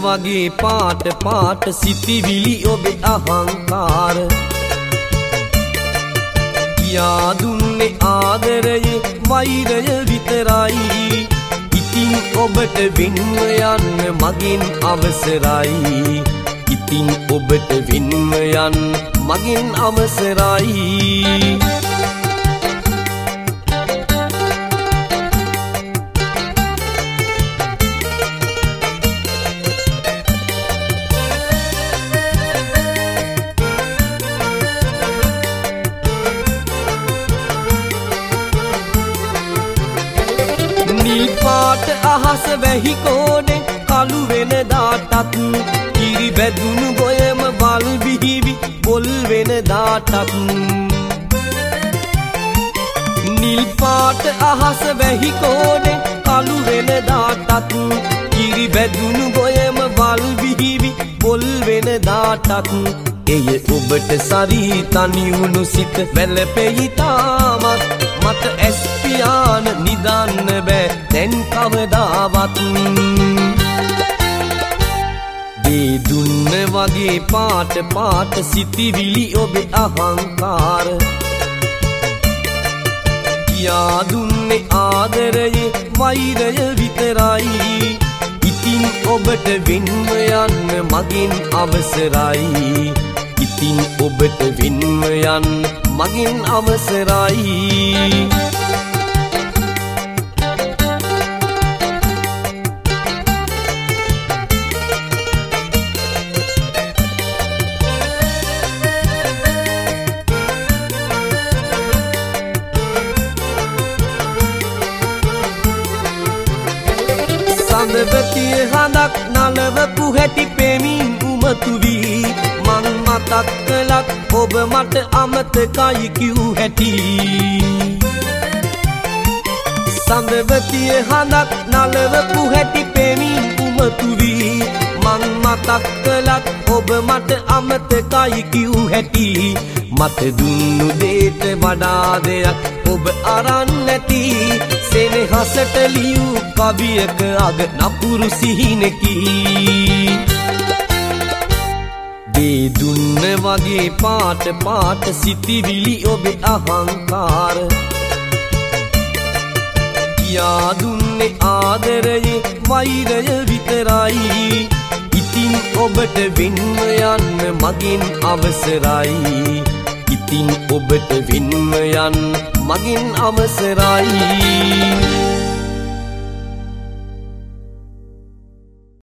වගේ පාට පාට සිතිවිලි ඔබේ අහංකාර කියා දුන්නේ ආදරයේ වෛරය විතරයි ඉතින් ඔබට වෙන්ව යන්න මගෙන් අවසරයි ඉතින් ඔබට වෙන්ව යන්න මගෙන් අවසරයි නිල් පාට අහස වැහි කෝඩෙන් කළු වෙන දාටත් කිරි බැදුණු ගොයම වල් විහිවි පොල් වෙන දාටත් නිල් පාට අහස වැහි කෝඩෙන් කළු වෙන දාටත් කිරි බැදුණු ගොයම වල් විහිවි පොල් වෙන දාටත් එය ඔබට සරි තනි වුණු සිත වැළපෙයි තාමත් මට ඇස් පියාන නිදන්න බෑ දැන් කවදාවත් දේ දුන්න වගේ පාට පාට සිතිවිලි ඔබේ අහංකාර කියා දුන්නේ ආදරයේ වෛරය විතරයි ඉතින් ඔබට වෙන්ව යන්න මගෙන් අවසරයි ඉතින් ඔබට වෙන්ව යන්න මගෙන් අවසරයි සඳවතිය හඳක් නලවපු හැටි පෙමින් උමතු වී මං මතක් කළත් ඔබ මට අමතකයි කිව් හැටි සඳවතිය හඳක් නලවපු හැටි පෙමින් උමතු වී මං මතක් කළත් ඔබ මට අමතකයි කිව් හැටි මට දුන්නු දේට වඩා දෙයක් ඔබ අරන් නැති සෙනෙහසට ලියූ කවියක අග නපුරු සිහිනකි දේ දුන්න වගේ පාට පාට සිතිවිලි ඔබේ අහංකාර කියා දුන්නේ ආදරයේ වෛරය විතරයි ඉතින් ඔබට වෙන්ව යන්න මගෙන් අවසරයි ඉතින් ඔබට වෙන්ව යන්න මගෙන් අවසරයි